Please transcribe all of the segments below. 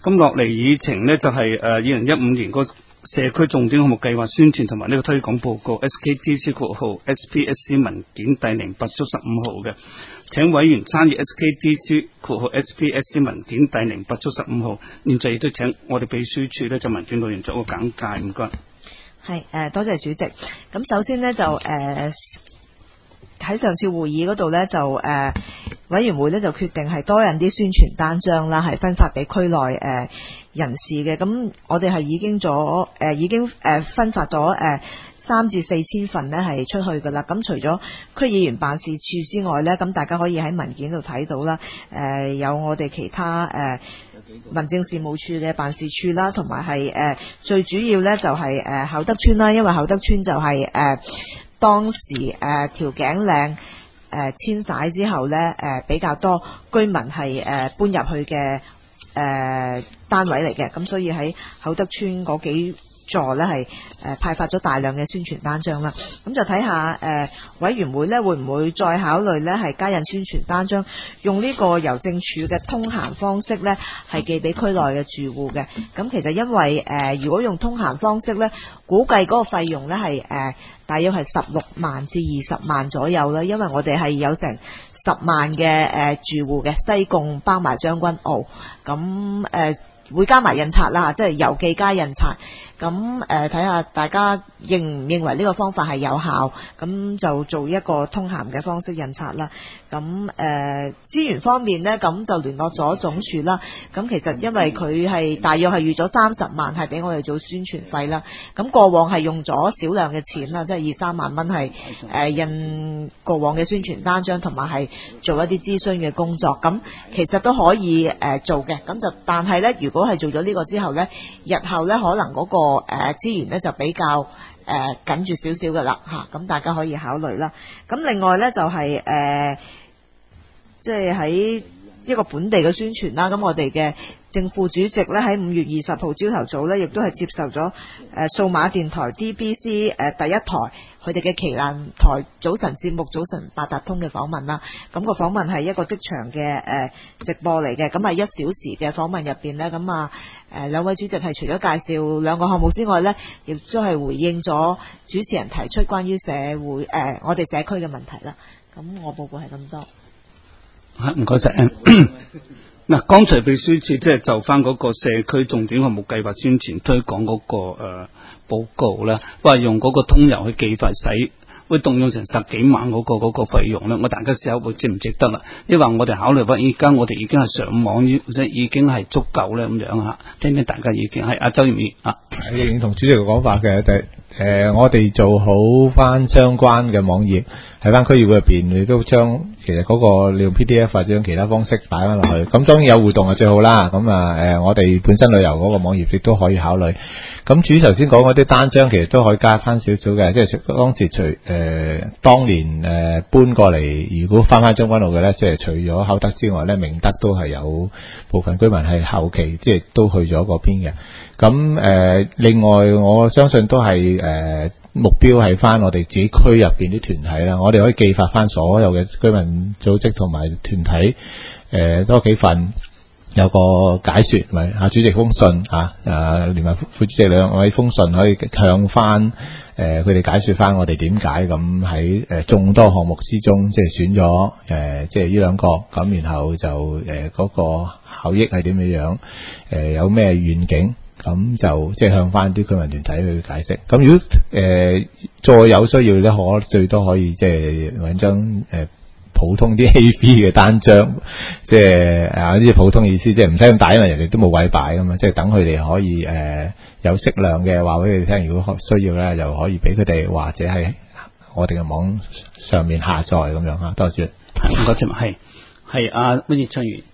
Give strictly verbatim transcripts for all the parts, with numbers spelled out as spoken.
咁落嚟議程呢，就係誒二零一五年個社區重點項目計劃宣傳同埋呢個推廣報告 S K D C 括號 S P S C 文件第零八足十五號嘅，請委員參與 S K D C 括號 S P S C 文件第零八足十五號。現在亦都請我哋秘書處呢，就文件內容作個簡介，唔該。 係誒，多謝主席。咁首先呢，就誒。呃喺上次會議嗰度呢，就誒、呃、委員會呢就決定係多印啲宣傳單張啦，係分發俾區內誒、呃、人士嘅。咁我哋係已經咗誒、呃、已經誒、呃、分發咗誒三至四千份呢係出去噶啦。咁除咗區議員辦事處之外呢，咁大家可以喺文件度睇到啦。誒、呃、有我哋其他誒、呃、民政事務處嘅辦事處啦，同埋係誒最主要呢就係誒厚德村啦，因為厚德村就係、是、誒。呃當時誒調景嶺誒遷徙之後呢，誒、呃、比較多居民係誒、呃、搬入去嘅誒、呃、單位嚟嘅，咁所以喺厚德村嗰幾座呢係誒派發咗大量嘅宣傳單張啦。咁就睇下誒委員會呢會唔會再考慮呢係加印宣傳單張，用呢個郵政署嘅通函方式呢係寄俾區內嘅住戶嘅。咁其實因為誒、呃、如果用通函方式呢，估計嗰個費用呢係誒、呃、大約係十六萬至二十萬左右啦。因為我哋係有成十萬嘅誒、呃、住戶嘅，西貢包埋將軍澳，咁誒、呃、會加埋印刷啦，即係郵寄加印刷。咁誒睇下大家認唔認為呢個方法係有效，咁就做一個通函嘅方式印刷啦。咁誒、呃、資源方面呢，咁就聯絡咗總署啦。咁其實因為佢係大約係預咗三十萬係俾我哋做宣傳費啦。咁過往係用咗少量嘅錢啦，即係二三萬蚊係誒印過往嘅宣傳單張，同埋係做一啲諮詢嘅工作。咁其實都可以誒、呃、做嘅。咁就但係呢，如果係做咗呢個之後呢，日後呢可能嗰、那個誒、呃、資源咧就比較誒、呃、緊住少少嘅啦嚇，咁、啊、大家可以考慮啦。咁另外咧就係誒即係喺一個本地嘅宣傳啦。咁我哋嘅正副主席咧喺五月二十號朝頭早咧，亦都係接受咗誒、呃、數碼電台 D B C 誒、呃、第一台佢哋嘅旗艦台早晨節目早晨八達通嘅訪問啦。咁、個訪問係一個即場嘅誒、呃、直播嚟嘅，咁係一小時嘅訪問入邊呢，咁啊誒兩位主席係除咗介紹兩個項目之外呢，亦都係回應咗主持人提出關於社會誒、呃、我哋社區嘅問題啦。咁我報告係咁多。 唔該晒。嗱，剛才秘書處即係就翻嗰個社區重點項目計劃宣傳推廣嗰、那個誒、呃、報告咧，話用嗰個通郵去寄發使，會動用成十幾萬嗰、那個嗰、那個費用咧。我大家試下會值唔值得啦？因為我哋考慮話，而家我哋已經係上網，即係已經係足夠咧咁樣嚇。聽聽大家意見係阿周賢義啊， 認同主席嘅講法嘅，誒、呃、我哋做好翻相關嘅網頁。喺翻區議會入邊，你都將其實嗰個你用 P D F 或者用其他方式擺翻落去，咁當然有互動係最好啦。咁啊誒，我哋本身旅遊嗰個網頁亦都可以考慮。咁至於頭先講嗰啲單張，其實都可以加翻少少嘅，即係當時除誒、呃、當年誒、呃、搬過嚟，如果翻翻將軍澳嘅咧，即係除咗厚德之外咧，明德都係有部分居民係後期即係都去咗嗰邊嘅。咁誒、呃，另外我相信都係誒。呃目標係翻我哋自己區入邊啲團體啦，我哋可以寄發翻所有嘅居民組織同埋團體，誒、呃、多幾份有個解說，咪啊主席封信啊，誒連埋副主席兩位封信可以向翻誒佢哋解說翻我哋點解咁喺誒眾多項目之中，即係選咗誒即係呢兩個，咁然後就誒嗰、呃那個效益係點樣樣，誒、呃、有咩願景。咁就即係向翻啲居民團體去解釋。咁如果誒、呃、再有需要咧，可最多可以即係揾張誒、呃、普通啲 A 四 嘅單張，即係啊呢啲普通意思，即係唔使咁大，因為人哋都冇位擺噶嘛。即係等佢哋可以誒、呃、有適量嘅話俾佢哋聽。如果需要咧，就可以俾佢哋或者係我哋嘅網上面下載咁樣嚇。多謝。 唔該，係係阿溫業昌員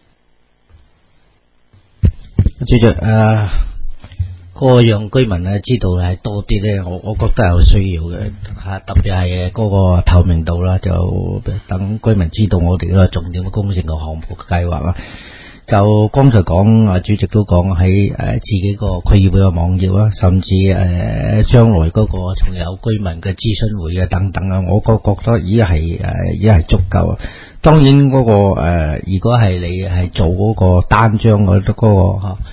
主席啊。嗰個讓居民咧知道係多啲咧，我我覺得係有需要嘅嚇，特別係嗰個透明度啦，就等居民知道我哋嗰個重點嘅工程嘅項目嘅計劃啦。就剛才講啊，主席都講喺誒自己個區議會嘅網頁啦，甚至誒將來嗰個仲有居民嘅諮詢會啊等等啊，我覺覺得已係誒已係足夠啊。當然嗰個誒，如果係你係做嗰個單張嗰嗰個嚇。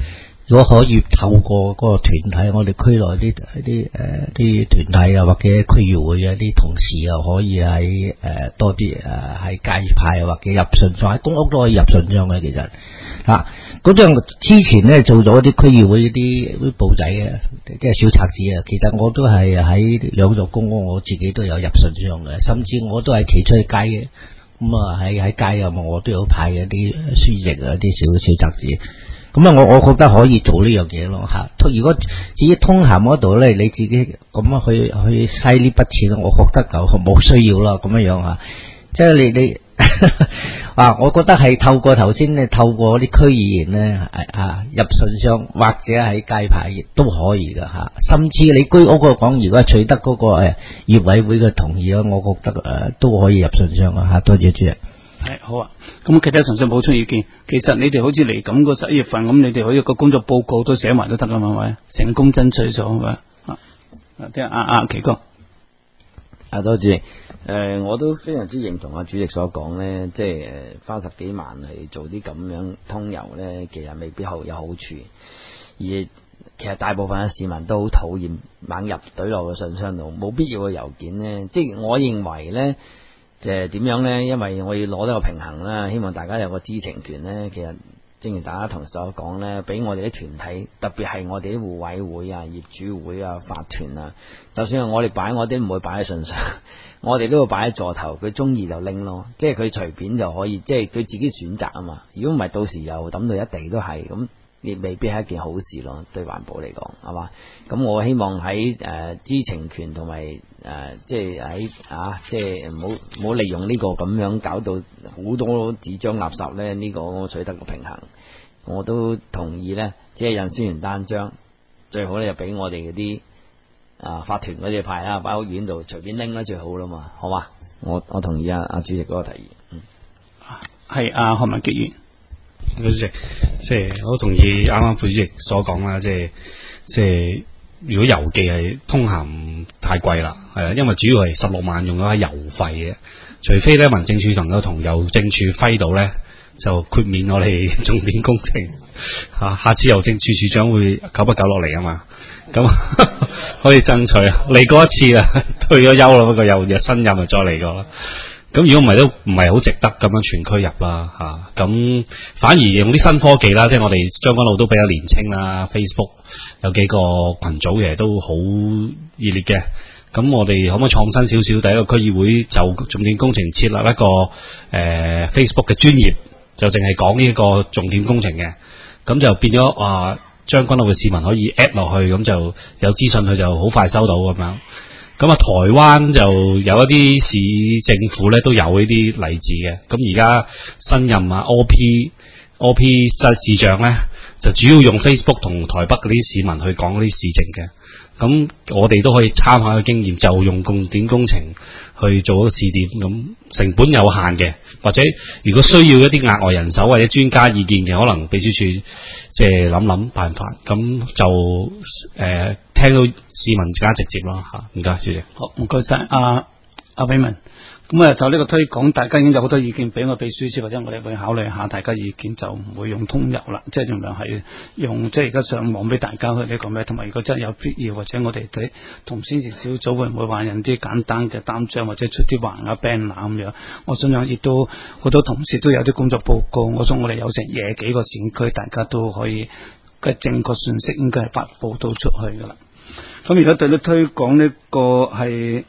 如果可以透過嗰個團體，我哋區內啲啲誒啲團體啊，或者區議會啊啲同事啊，可以喺誒、呃、多啲誒喺街派或者入信箱，喺公屋都可以入信箱嘅。其實啊，嗰張之前咧做咗啲區議會啲啲簿仔嘅，即係小冊子啊。其實我都係喺兩座公屋，我自己都有入信箱嘅，甚至我都係企出去街嘅。咁啊喺喺街啊，我都有派嘅啲書籍啊，啲小小冊子。咁啊，我我覺得可以做呢樣嘢咯吓。如果至於通函嗰度咧，你自己咁樣去去嘥呢筆錢，我覺得就冇需要啦。咁樣樣吓，即係你你啊，我覺得係透過頭先咧，透過啲區議員咧啊入信箱或者喺街牌亦都可以噶吓。甚至你居屋個講，如果取得嗰個誒業委會嘅同意啊，我覺得誒、呃、都可以入信箱啊吓。多謝主席。 係好啊，咁其他純粹補充意見。其實你哋好似嚟咁個十一月份咁，你哋可以個工作報告都寫埋都得噶嘛，係咪？成功爭取咗係咪？啊，聽阿阿奇哥， 啊多謝。誒、呃，我都非常之認同阿主席所講咧，即係誒花十幾萬去做啲咁樣通郵咧，其實未必好有好處。而其實大部分嘅市民都好討厭猛入懟落個信箱度，冇必要嘅郵件咧。即係我認為咧。即係點樣呢？因為我要攞呢個平衡啦，希望大家有個知情權呢。其實正如大家同所講呢，俾我哋啲團體，特別係我哋啲互委會啊、業主會啊、法團啊，就算係我哋擺，我哋唔會擺喺信上，我哋都會擺喺座頭，佢中意就拎咯，即係佢隨便就可以，即係佢自己選擇啊嘛。如果唔係，到時又抌到一地都係咁。亦未必係一件好事咯，對環保嚟講，係嘛？咁我希望喺誒、呃、知情權同埋誒，即係喺啊，即係唔好唔好利用呢個咁樣搞到好多紙張垃圾咧。呢、這個我取得個平衡，我都同意咧，即係印宣傳單張最好咧，就俾我哋嗰啲啊法團嗰啲派啦，擺屋苑度隨便拎啦，最好啦嘛，好嘛？我我同意啊，阿主席嗰個提議，嗯， 係阿何文傑員。 主席，即係我都同意啱啱副主席所講啦，即係即係如果郵寄係通函太貴啦，係啦，因為主要係十六萬用咗喺郵費嘅，除非咧民政處能夠同郵政處揮到咧，就豁免我哋重點工程吓、啊，下次郵政處處長會久不久落嚟啊嘛，咁可以爭取嚟過一次啦，退咗休啦，不過又又新任就再嚟過啦。咁如果唔係都唔係好值得咁樣全區入啦吓，咁、啊、反而用啲新科技啦，即係我哋將軍澳都比較年青啦 ，Facebook 有幾個群組其實都好熱烈嘅。咁我哋可唔可以創新少少？第一個區議會就重點工程設立一個誒、呃、Facebook 嘅專頁，就淨係講呢一個重點工程嘅，咁就變咗啊將軍澳嘅市民可以 at 落去，咁就有資訊佢就好快收到咁樣。咁啊，台灣就有一啲市政府咧都有呢啲例子嘅。咁而家新任啊 O P O P 市市長咧，就主要用 Facebook 同台北嗰啲市民去講嗰啲事情嘅。咁我哋都可以參考嘅經驗，就用重點工程去做一個試點，咁成本有限嘅，或者如果需要一啲額外人手或者專家意見嘅，可能秘書處即係諗諗辦法，咁就誒、呃、聽到市民更加直接咯吓。唔該，主席。 好，唔該晒阿阿偉文。咁啊，就呢個推廣，大家已經有好多意見俾我秘書處，或者我哋會考慮下大家意見，就唔會用通郵啦，即係盡量係用即係而家上網俾大家去呢個咩，同埋如果真係有必要，或者我哋睇同宣傳小組會唔會話印啲簡單嘅單張，或者出啲橫額 banner 咁樣。我相信亦都好多同事都有啲工作報告，我想我哋有成廿幾個選區，大家都可以嘅正確信息應該係發佈到出去噶啦。咁而家對你推廣呢個係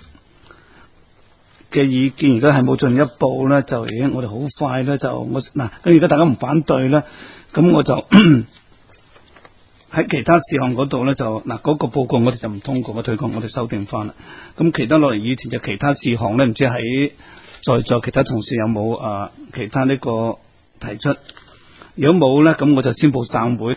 嘅意見，而家係冇進一步咧，就已經我哋好快咧就我嗱，咁而家大家唔反對咧，咁我就喺其他事項嗰度咧就嗱嗰、那個報告我哋就唔通過個推廣，我哋修訂翻啦。咁其他落嚟以前就其他事項咧，唔知喺在座其他同事有冇啊、呃、其他呢個提出？如果冇咧，咁我就宣布散會。